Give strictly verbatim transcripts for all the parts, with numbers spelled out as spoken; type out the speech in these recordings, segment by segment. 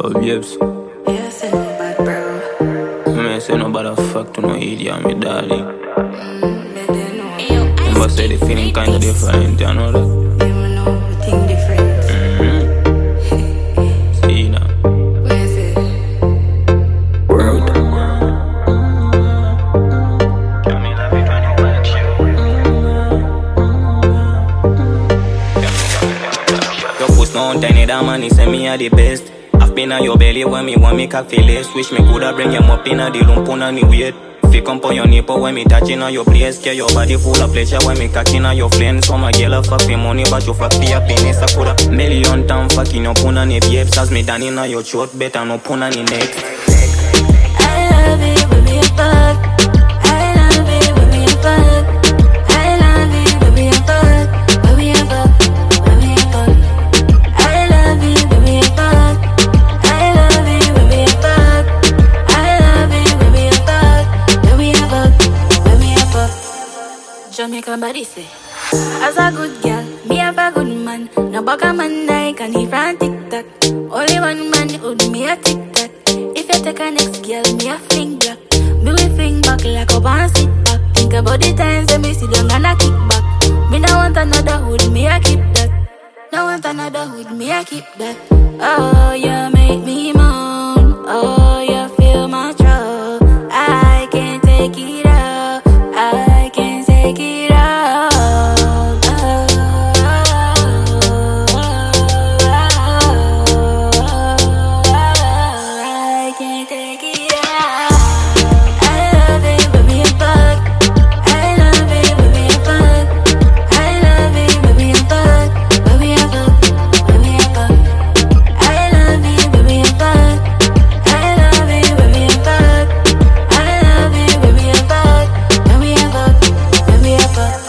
Yo, babes. Yeah, say no bad, bro. Me say no bad fuck to no idiot, me darling. Mm, but they know. Remember say the feeling kinda different, you know that? They will know we think different. Mm-hmm. See now. Where is it? World. Your post no tiny that man, he say me are the best. I've been on your belly when me want me coffee less. Wish me coulda bring him up in a the room, put on the weight. If you come on your nipple when me touching on your place, get your body full of pleasure when me cocking on your flame. So my girl a fuck me money, but you fuck the happiness. I coulda million time fucking up on the babes. As me down in your throat, better no put on the neck. I love it when we fuck. I love it when we fuck. I love it when we fuck. When we fuck. When we fuck. I love it when we fuck. I love it when we fuck. I love it when we fuck. When we fuck. When we fuck. Jamaica body say, as a good girl, me have a good man. No bug a man like and he from TikTok. Only one man would me a TikTok. If you take a next girl, me a fling black. Me we fling back like a band sit back. Think about the times that me sit down and a kick back. Me no want another hood, me a keep that. No want another hood, me a keep that. Oh, you make me moan. Oh, you feel my trouble. I can't take it out. I can't take it out. I can't take it out. I love it when we fuck. I love it when we fuck. I love it when we fuck. When we fuck. When we fuck. I love it when we fuck. I love it when we fuck. I love it when we fuck. When we fuck. When we fuck.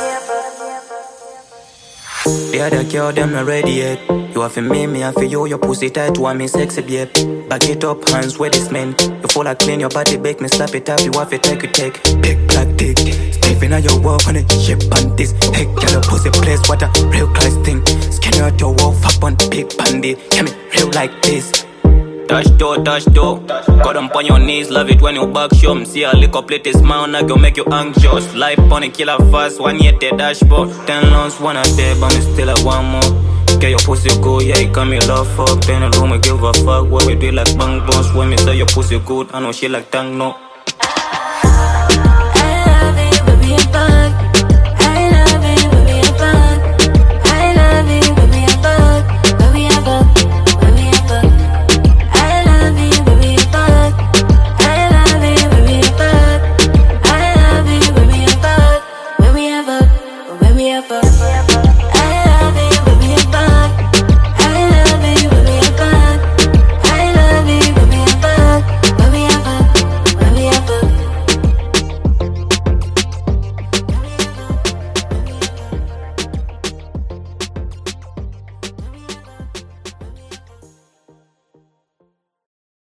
The other girl, them not ready yet. You have to make me, I feel you, your pussy tight, want me sexy, yep. Back it up, hands where this man. You full of clean, your body bake me slap it up. You have to take, you take. Big black dick, Stephen on your walk on it, ship on this. Hey, girl, your pussy place, what a real class thing. Skin out your wolf up on big bandit. Can me real like this. Touch door, touch door. Got them on your knees, love it when you back show. Me see a lick up, let it smile, now go make you anxious. Life on a killer fast, one yet the dashboard. Ten loans, one a day, but me still have one more. Get your pussy good, yeah, you come me love fuck. Then the room, we give a fuck. What we do like bang boss. When me say your pussy good, I know she like tang no.